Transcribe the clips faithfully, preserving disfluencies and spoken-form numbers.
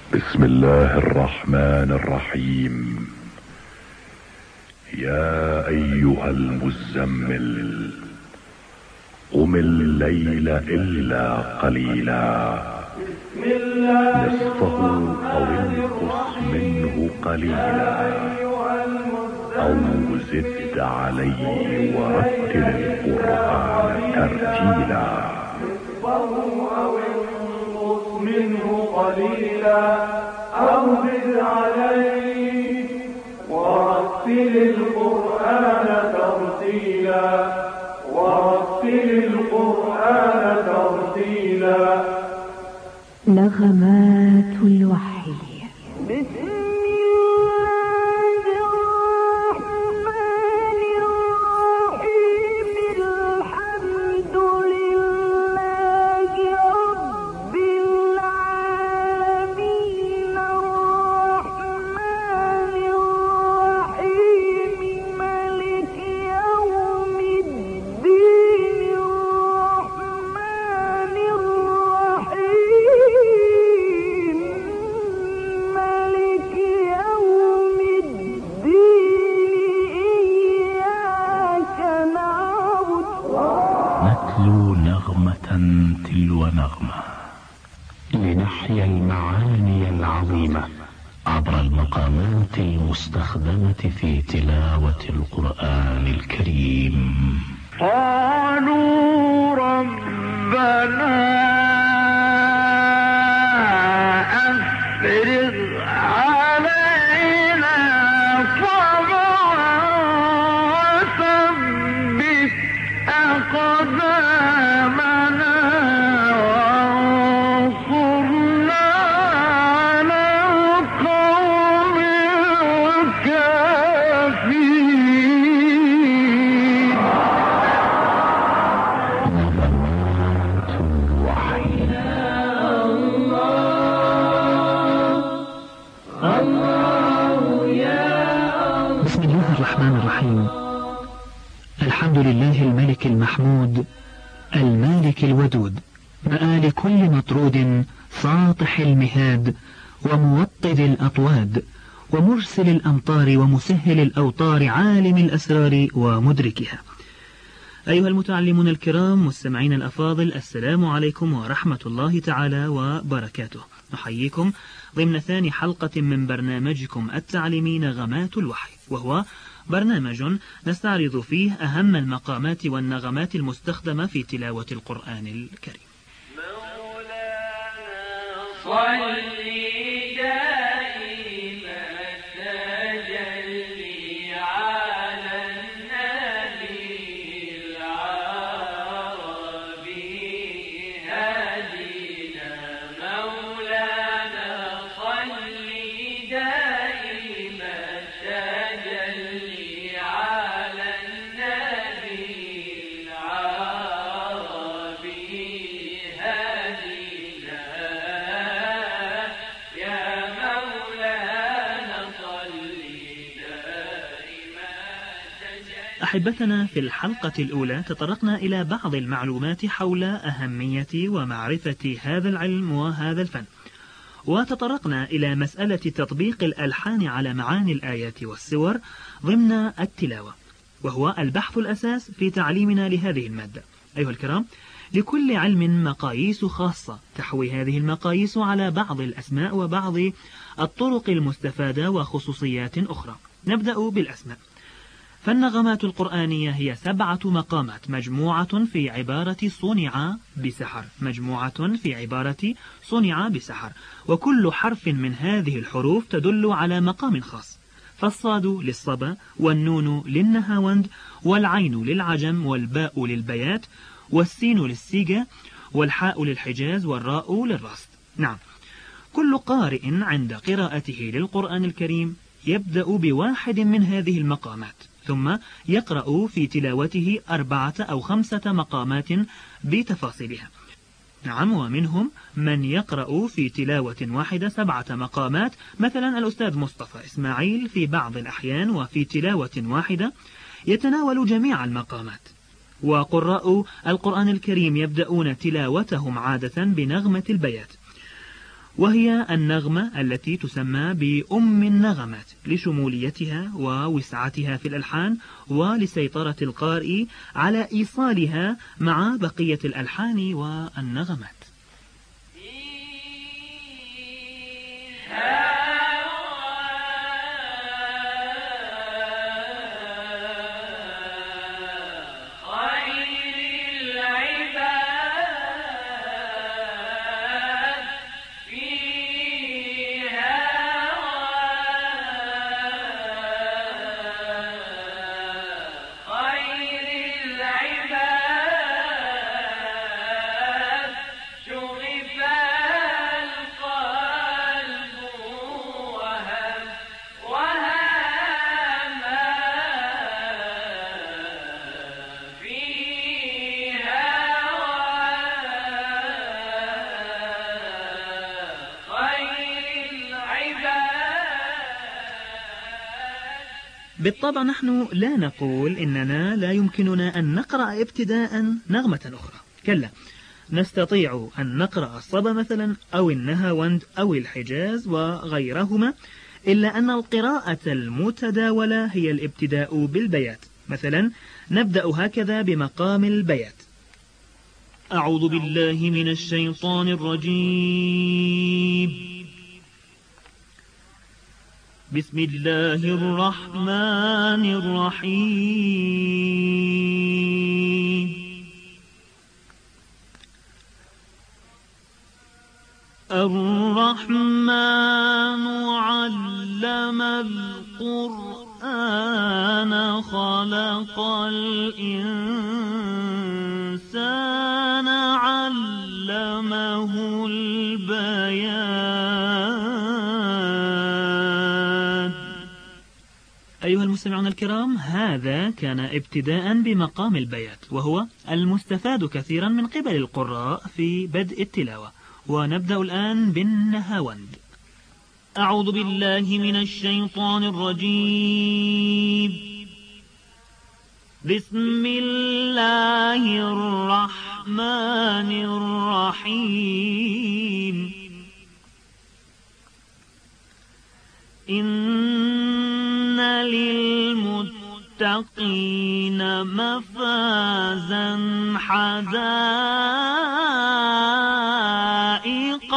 بسم الله الرحمن الرحيم. يا ايها المزمل قم الليل الا قليلا نصفه او انقص منه قليلا او زد عليه ورتل القرآن ترتيلا. منه قليلا أو زد عليه ورتل القرآن ترتيلا ورتل القرآن ترتيلا. نغمات الوحي. نغمة تلو نغمة لنحيا المعاني العظيمة عبر المقامات المستخدمة في تلاوة القرآن الكريم. قالوا ربنا أفرغ علينا صبرا وثبت أقدامنا وانصرنا على القوم الكافرين. نغمات الوحي. بسم الله الرحمن الرحيم. الحمد لله الملك المحمود المالك الودود، مآل كل مطرود ساطح المهاد وموطد الأطواد ومرسل الأمطار ومسهل الأوطار عالم الأسرار ومدركها. أيها المتعلمون الكرام مستمعين الأفاضل، السلام عليكم ورحمة الله تعالى وبركاته. نحييكم ضمن ثاني حلقة من برنامجكم التعليمي نغمات الوحي، وهو برنامج نستعرض فيه أهم المقامات والنغمات المستخدمة في تلاوة القرآن الكريم. مولانا صلي دائما تجلي على النبي العربي هدينا. مولانا صلي دائما تجلي على النبي العربي هدينا. يا مولانا صلي دائما تجلي. أحبتنا، في الحلقة الأولى تطرقنا إلى بعض المعلومات حول أهمية ومعرفة هذا العلم وهذا الفن، وتطرقنا إلى مسألة تطبيق الألحان على معاني الآيات والسور ضمن التلاوة، وهو البحث الأساس في تعليمنا لهذه المادة. أيها الكرام، لكل علم مقاييس خاصة تحوي هذه المقاييس على بعض الأسماء وبعض الطرق المستفادة وخصوصيات أخرى. نبدأ بالأسماء. فالنغمات القرآنية هي سبعة مقامات مجموعة في عبارة صنع بسحر مجموعة في عبارة صنع بسحر وكل حرف من هذه الحروف تدل على مقام خاص. فالصاد للصبا، والنون للنهاوند، والعين للعجم، والباء للبيات، والسين للسيجا، والحاء للحجاز، والراء للرصد. نعم، كل قارئ عند قراءته للقرآن الكريم يبدأ بواحد من هذه المقامات، ثم يقرأ في تلاوته أربعة أو خمسة مقامات بتفاصيلها. نعم، ومنهم من يقرأ في تلاوة واحدة سبعة مقامات، مثلا الأستاذ مصطفى إسماعيل في بعض الأحيان وفي تلاوة واحدة يتناول جميع المقامات. وقراء القرآن الكريم يبدأون تلاوتهم عادة بنغمة البيات. وهي النغمة التي تسمى بأم النغمات لشموليتها ووسعتها في الألحان ولسيطرة القارئ على إيصالها مع بقية الألحان والنغمات. بالطبع نحن لا نقول إننا لا يمكننا أن نقرأ ابتداء نغمة أخرى، كلا، نستطيع أن نقرأ الصبا مثلا أو النهاوند أو الحجاز وغيرهما، إلا أن القراءة المتداولة هي الابتداء بالبيات. مثلا نبدأ هكذا بمقام البيات: أعوذ بالله من الشيطان الرجيم، بسم الله الرحمن الرحيم، الرحمن علم القرآن خلق الإنسان علمه البيان. أيها المستمعون الكرام، هذا كان ابتداء بمقام البيات، وهو المستفاد كثيرا من قبل القراء في بدء التلاوة. ونبدأ الآن بالنهاوند. أعوذ بالله من الشيطان الرجيم، بسم الله الرحمن الرحيم، إن للمتقين مفازا حدائق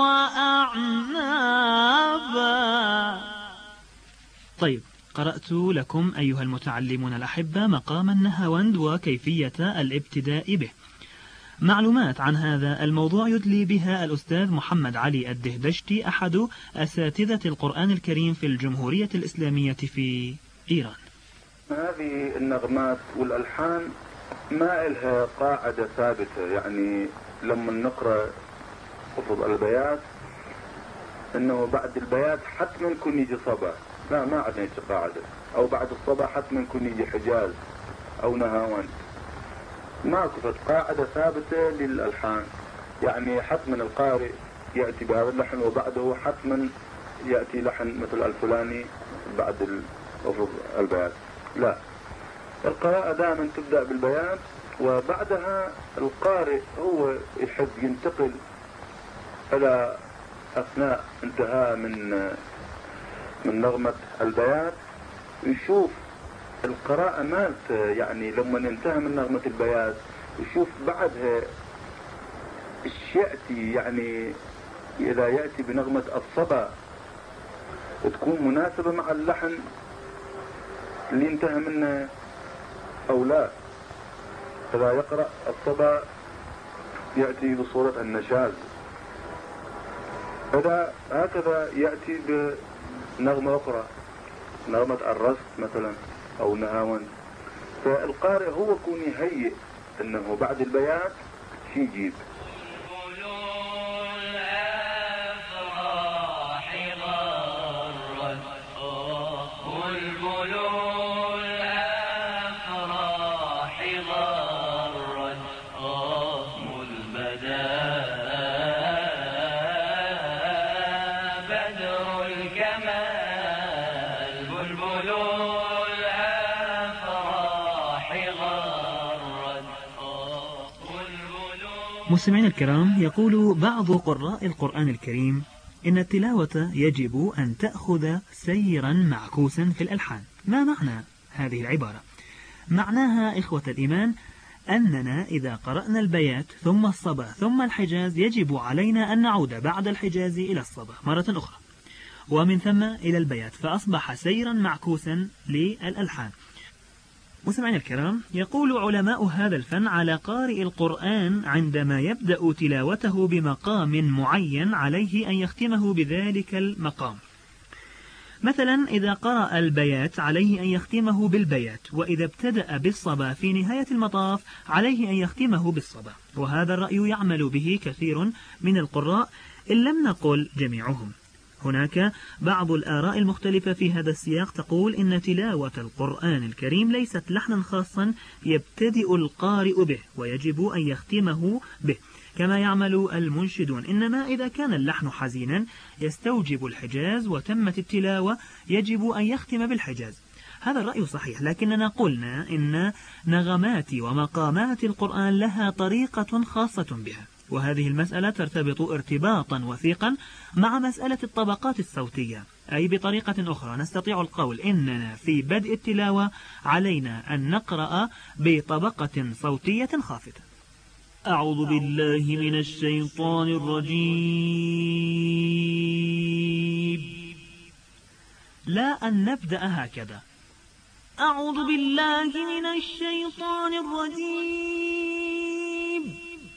وأعنابا. طيب، قرأت لكم أيها المتعلمون الأحبة مقام النهاوند وكيفية الابتداء به. معلومات عن هذا الموضوع يدلي بها الأستاذ محمد علي الدهدشتي، أحد أساتذة القرآن الكريم في الجمهورية الإسلامية في إيران. هذه النغمات والألحان ما إلها قاعدة ثابتة، يعني لما نقرأ قصد البيات إنه بعد البيات حتما يكون يجي صبا، لا، ما عندنا يجي قاعدة، أو بعد الصبا حتما يكون يجي حجاز أو نهاوند، ماكو قاعدة ثابتة للألحان، يعني حتما القارئ يأتي بهذا اللحن وبعده حتما يأتي لحن مثل الفلاني بعد لفظ البيات، لا، القراءة دائما تبدأ بالبيات وبعدها القارئ هو يحب ينتقل إلى أثناء انتهاء من من نغمة البيات يشوف القراءة مالت، يعني لما ننتهي من نغمة البيات يشوف بعدها ايش يأتي، يعني إذا يأتي بنغمة الصبا تكون مناسبة مع اللحن اللي انتهى منه أو لا. إذا يقرأ الصبا يأتي بصورة النشاز، إذا هكذا يأتي بنغمة أخرى، نغمة الرست مثلا أو نهاوند، فالقارئ هو يكون يهيئ أنه بعد البيات شي يجيب. مستمعينا الكرام، يقول بعض قراء القرآن الكريم إن التلاوة يجب أن تأخذ سيرا معكوسا في الألحان. ما معنى هذه العبارة؟ معناها إخوة الإيمان أننا إذا قرأنا البيات ثم الصبا ثم الحجاز يجب علينا أن نعود بعد الحجاز إلى الصبا مرة أخرى، ومن ثم إلى البيات، فأصبح سيرا معكوسا للألحان. مستمعينا الكرام، يقول علماء هذا الفن على قارئ القرآن عندما يبدأ تلاوته بمقام معين عليه أن يختمه بذلك المقام. مثلا إذا قرأ البيات عليه أن يختمه بالبيات، وإذا ابتدأ بالصبا في نهاية المطاف عليه أن يختمه بالصبا. وهذا الرأي يعمل به كثير من القراء إن لم نقل جميعهم. هناك بعض الآراء المختلفة في هذا السياق تقول إن تلاوة القرآن الكريم ليست لحنا خاصا يبتدئ القارئ به ويجب أن يختمه به كما يعمل المنشدون، إنما إذا كان اللحن حزينا يستوجب الحجاز وتمت التلاوة يجب أن يختم بالحجاز. هذا الرأي صحيح، لكننا قلنا إن نغمات ومقامات القرآن لها طريقة خاصة بها، وهذه المسألة ترتبط ارتباطا وثيقا مع مسألة الطبقات الصوتية، أي بطريقة أخرى نستطيع القول إننا في بدء التلاوة علينا أن نقرأ بطبقة صوتية خافتة. أعوذ بالله من الشيطان الرجيم، لا أن نبدأ هكذا، أعوذ بالله من الشيطان الرجيم.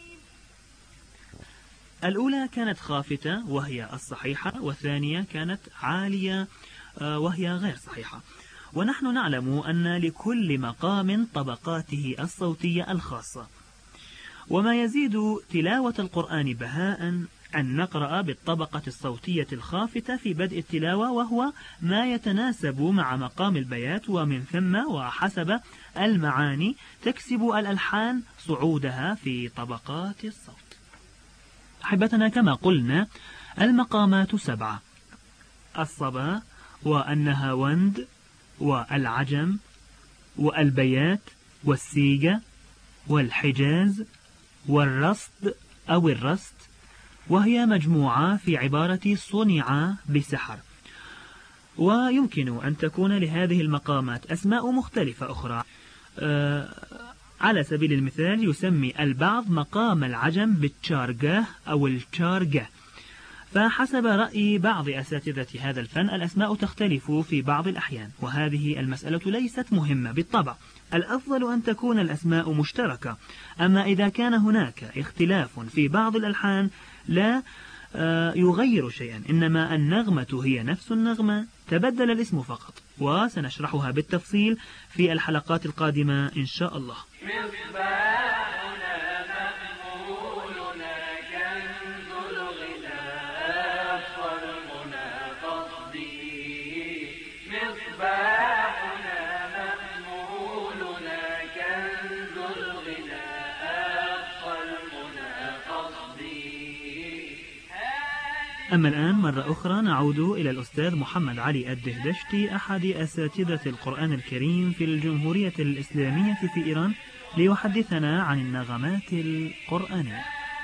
الأولى كانت خافتة وهي الصحيحة، والثانية كانت عالية وهي غير صحيحة. ونحن نعلم أن لكل مقام طبقاته الصوتية الخاصة، وما يزيد تلاوة القرآن بهاء أن نقرأ بالطبقة الصوتية الخافتة في بدء التلاوة، وهو ما يتناسب مع مقام البيات، ومن ثم وحسب المعاني تكسب الألحان صعودها في طبقات الصوت. أحبتنا، كما قلنا المقامات سبعة: الصبا والنهاوند والعجم والبيات والسيجة والحجاز والرصد أو الرست، وهي مجموعة في عبارة صنع بسحر. ويمكن أن تكون لهذه المقامات أسماء مختلفة أخرى. أه على سبيل المثال يسمي البعض مقام العجم بالتشارجاه أو التشارجة، فحسب رأي بعض أساتذة هذا الفن الأسماء تختلف في بعض الأحيان، وهذه المسألة ليست مهمة بالطبع. الأفضل أن تكون الأسماء مشتركة، أما إذا كان هناك اختلاف في بعض الألحان لا يغير شيئا، إنما النغمة هي نفس النغمة، تبدل الاسم فقط، وسنشرحها بالتفصيل في الحلقات القادمة إن شاء الله. أما الآن مرة أخرى نعود إلى الأستاذ محمد علي الدهدشتي، أحد أساتذة القرآن الكريم في الجمهورية الإسلامية في إيران، ليحدثنا عن النغمات القرآنية.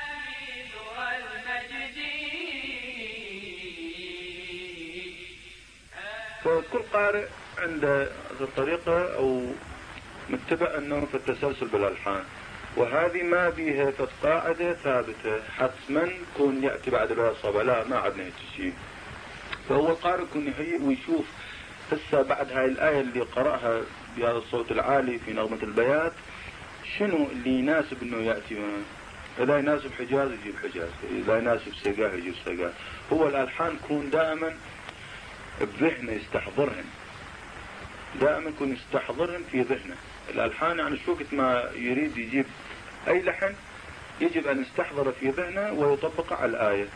فكل قارئ عنده طريقة أو متبع أنه في التسلسل بالألحان، وهذه ما بيها قاعدة ثابتة حتما كون يأتي بعد بها الصبا، لا ما عدنا هيك شيء. فهو القارئ يكون يهيئ ويشوف هسه بعد هاي الآية اللي قرأها بهذا الصوت العالي في نغمة البيات شنو اللي يناسب انه يأتي منه. إذا يناسب حجاز يجيب حجاز، إذا يناسب سقاه يجيب سقاه. هو الألحان يكون دائما بذهنه يستحضرهن، دائما يكون يستحضرهن في ذهنه. الألحان يعني شو وقت ما يريد يجيب أي لحن يجب أن يستحضر في ذهنه ويطبق على الآية.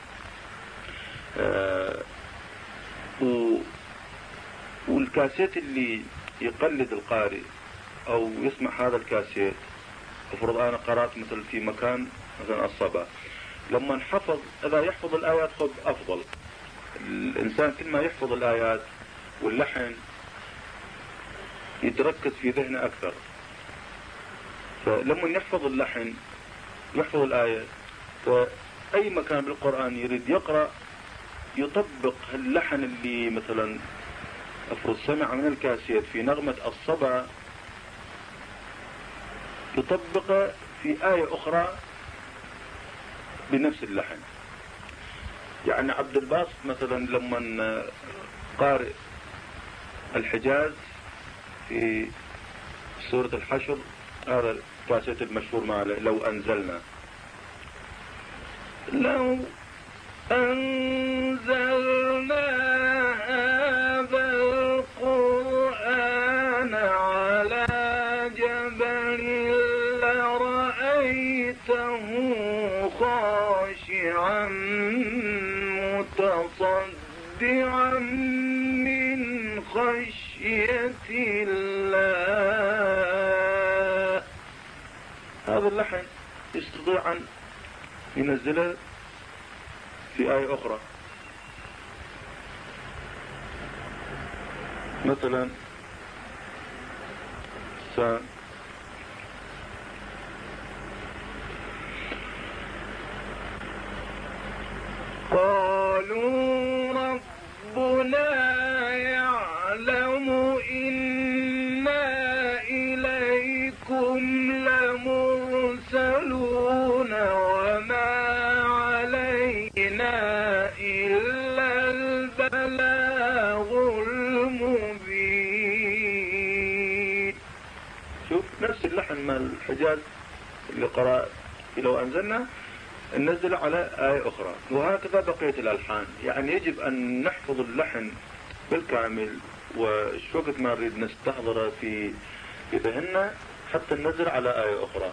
آه و والكاسيت اللي يقلد القارئ أو يسمع هذا الكاسيت، افرض أنا قرأت مثل في مكان مثلا الصبا، لما نحفظ إذا يحفظ الآيات خذ أفضل. الإنسان كل ما يحفظ الآيات واللحن يتركز في ذهنه أكثر. فلما يحفظ اللحن يحفظ الآية، فأي مكان بالقرآن يريد يقرأ يطبق اللحن اللي مثلا افرض سمع من الكاسيت في نغمة الصبا، يطبقه في آية أخرى بنفس اللحن. يعني عبد الباسط مثلا لما قارئ الحجاز في سورة الحشر، هذا الكاسيت المشهور معه، لو أنزلنا لو أنزلنا هذا القرآن على جبل لرأيته خاشعا متصدعا من خشية الله. هذا اللحن يستطيع أن ينزله في آية أخرى، مثلا س قالوا ربنا يعلم إنا إليكم لمرسلون وما علينا إلا البلاغ المبين. شوف نفس اللحن مال الحجاز اللي قرأ لو أنزلنا ننزل على آية أخرى، وهكذا بقية الألحان. يعني يجب أن نحفظ اللحن بالكامل، وش وقت ما نريد نستحضره في في ذهننا حتى ننزل على آية أخرى.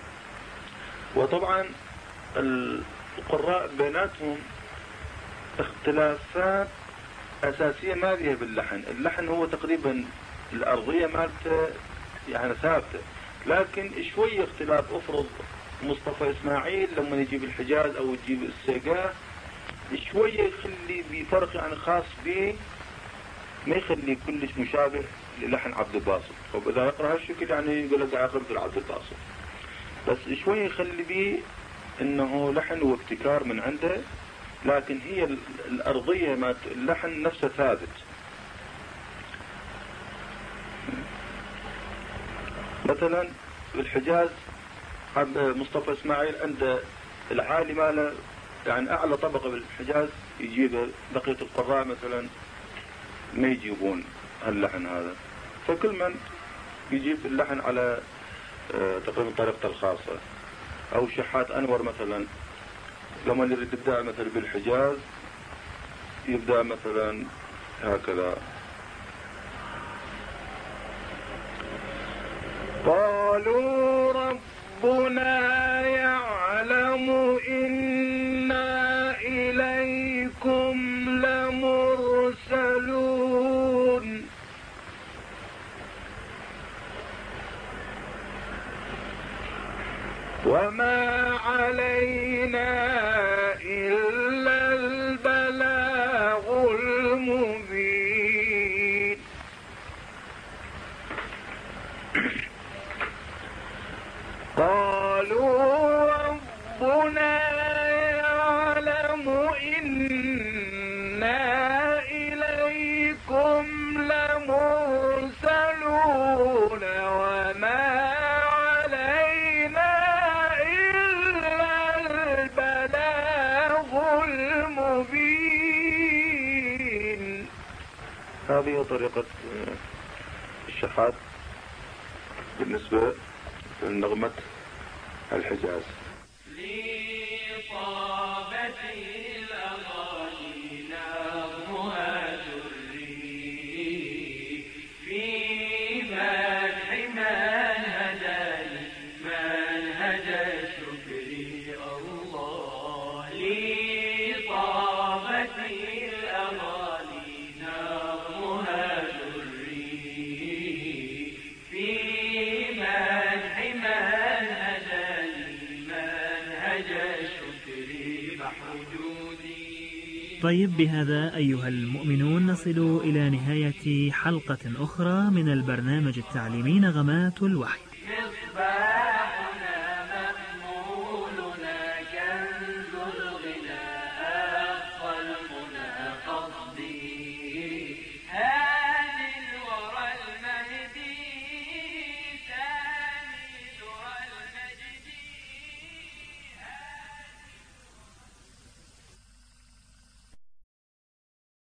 وطبعا القراء بيناتهم اختلافات أساسية ما فيها باللحن. اللحن هو تقريبا الأرضية مالته يعني ثابتة، لكن شوية اختلاف. افرض مصطفى إسماعيل لما يجيب الحجاز أو يجيب السيقاه شوية يخلي بفرق يعني خاص به، ما يخلي كلش مشابه للحن عبد الباسط. وإذا يقرأ هالشكل يعني يقول لك قاعد يقرأ مثل عبد الباسط، بس شوية يخلي به إنه لحن وابتكار من عنده، لكن هي الأرضية ما اللحن نفسه ثابت. مثلا الحجاز مصطفى إسماعيل عند العالي ماله يعني أعلى طبقة بالحجاز يجيب، بقية القراء مثلا ما يجيبون هاللحن هذا، فكل من يجيب اللحن على تقريبا طريقته الخاصة. أو شحات أنور مثلا لما يريد يبدأ مثلا بالحجاز يبدأ مثلا هكذا: قالوا ربنا يعلم إنا إليكم لمرسلون وما علينا إلا البلاغ المبين. قالوا ربنا يعلم إنا إليكم لمرسلون وما علينا إلا البلاغ المبين. هذه طريقة الشحات بالنسبة لنغمة الحجاز. لطابة الأغاني نغمها دري في مدح من هداني منهج شكري الله. لطابة الأغاني نغمها دري في مدح من هداني منهج شكري محدودي. طيب، بهذا أيها المؤمنون نصل إلى نهاية حلقة أخرى من البرنامج التعليمي نغمات الوحي. مصباح